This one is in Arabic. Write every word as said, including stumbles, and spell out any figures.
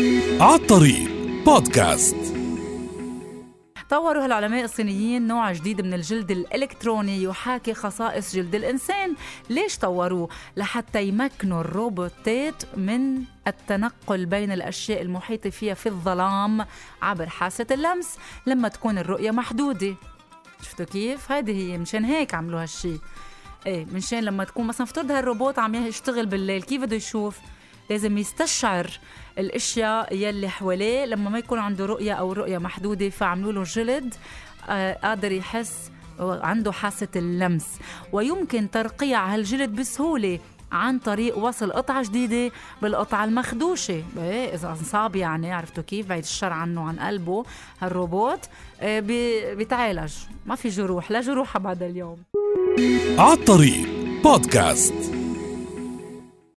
عالطريق بودكاست. طوروا العلماء الصينيين نوع جديد من الجلد الإلكتروني يحاكي خصائص جلد الإنسان. ليش طوروه؟ لحتى يمكنوا الروبوتات من التنقل بين الأشياء المحيطة فيها في الظلام عبر حاسة اللمس لما تكون الرؤية محدودة. شفتوا كيف؟ هذه هي مشان هيك عملوا هالشي. ايه منشان لما تكون مثلا افترض هالروبوت عم يشتغل بالليل، كيف بده يشوف؟ لازم يستشعر الاشياء يلي حواليه لما ما يكون عنده رؤية او رؤية محدودة، فعملوا له جلد آه قادر يحس، عنده حاسة اللمس، ويمكن ترقيع هالجلد بسهولة عن طريق وصل قطعة جديدة بالقطعة المخدوشة. ايه اذا انصاب يعني، عرفتوا كيف؟ بعيد الشر عنه عن قلبه هالروبوت آه بيتعالج، ما في جروح، لا جروح بعد اليوم. عالطريق بودكاست.